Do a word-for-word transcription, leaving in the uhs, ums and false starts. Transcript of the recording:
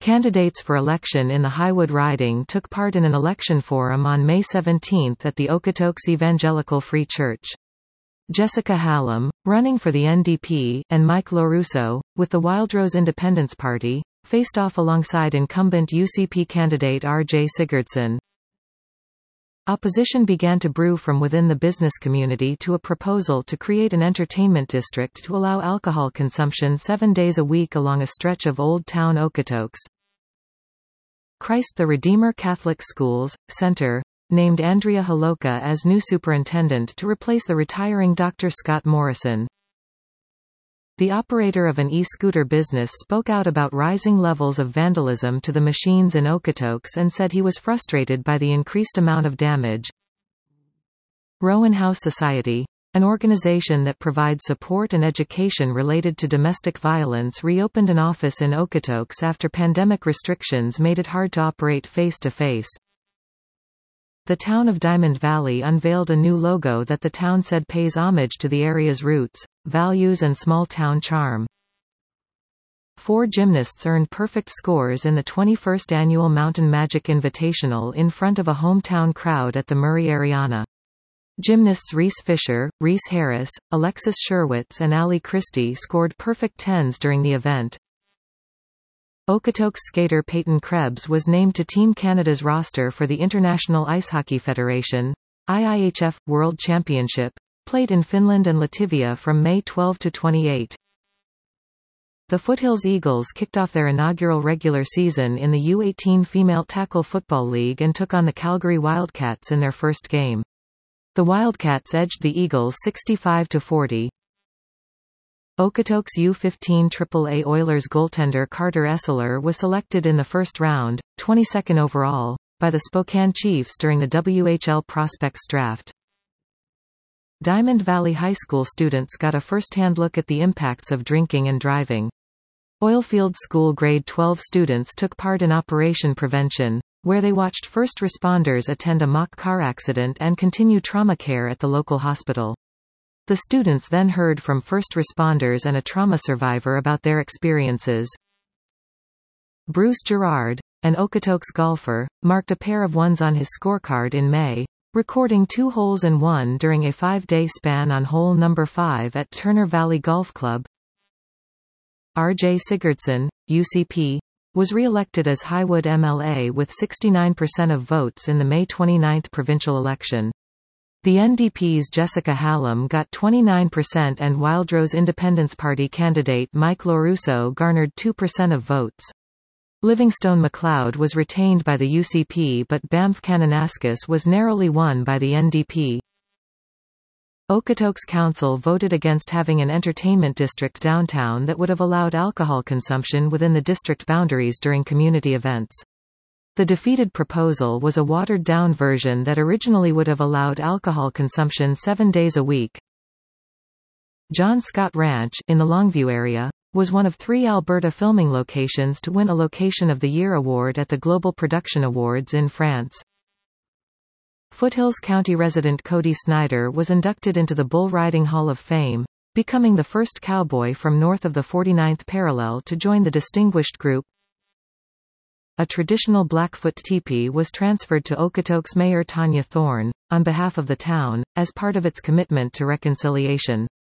Candidates for election in the Highwood riding took part in an election forum on May seventeenth at the Okotoks Evangelical Free Church. Jessica Hallam, running for the N D P, and Mike Lorusso, with the Wildrose Independence Party, faced off alongside incumbent U C P candidate R J Sigurdsson. Opposition began to brew from within the business community to a proposal to create an entertainment district to allow alcohol consumption seven days a week along a stretch of Old Town Okotoks. Christ the Redeemer Catholic Schools, Center, named Andrea Holoka as new superintendent to replace the retiring Doctor Scott Morrison. The operator of an e-scooter business spoke out about rising levels of vandalism to the machines in Okotoks and said he was frustrated by the increased amount of damage. Rowan House Society, an organization that provides support and education related to domestic violence, reopened an office in Okotoks after pandemic restrictions made it hard to operate face-to-face. The town of Diamond Valley unveiled a new logo that the town said pays homage to the area's roots, values and small-town charm. Four gymnasts earned perfect scores in the twenty-first Annual Mountain Magic Invitational in front of a hometown crowd at the Murray Ariana. Gymnasts Reese Fisher, Reese Harris, Alexis Sherwitz and Ali Christie scored perfect tens during the event. Okotoks skater Peyton Krebs was named to Team Canada's roster for the International Ice Hockey Federation I I H F World Championship, played in Finland and Latvia from May twelfth to twenty-eighth. The Foothills Eagles kicked off their inaugural regular season in the U eighteen Female Tackle Football League and took on the Calgary Wildcats in their first game. The Wildcats edged the Eagles sixty-five to forty. Okotoks U fifteen triple A Oilers goaltender Carter Esseler was selected in the first round, twenty-second overall, by the Spokane Chiefs during the W H L Prospects Draft. Diamond Valley High School students got a first-hand look at the impacts of drinking and driving. Oilfield School grade twelve students took part in Operation Prevention, where they watched first responders attend a mock car accident and continue trauma care at the local hospital. The students then heard from first responders and a trauma survivor about their experiences. Bruce Gerard, an Okotoks golfer, marked a pair of ones on his scorecard in May, recording two holes in one during a five-day span on hole number five at Turner Valley Golf Club. R J Sigurdsson, U C P, was re-elected as Highwood M L A with sixty-nine percent of votes in the May twenty-ninth provincial election. The N D P's Jessica Hallam got twenty-nine percent and Wildrose Independence Party candidate Mike Lorusso garnered two percent of votes. Livingstone McLeod was retained by the U C P but Banff Kananaskis was narrowly won by the N D P. Okotoks Council voted against having an entertainment district downtown that would have allowed alcohol consumption within the district boundaries during community events. The defeated proposal was a watered-down version that originally would have allowed alcohol consumption seven days a week. John Scott Ranch, in the Longview area, was one of three Alberta filming locations to win a Location of the Year award at the Global Production Awards in France. Foothills County resident Cody Snyder was inducted into the Bull Riding Hall of Fame, becoming the first cowboy from north of the forty-ninth parallel to join the distinguished group. A traditional Blackfoot teepee was transferred to Okotoks Mayor Tanya Thorne, on behalf of the town, as part of its commitment to reconciliation.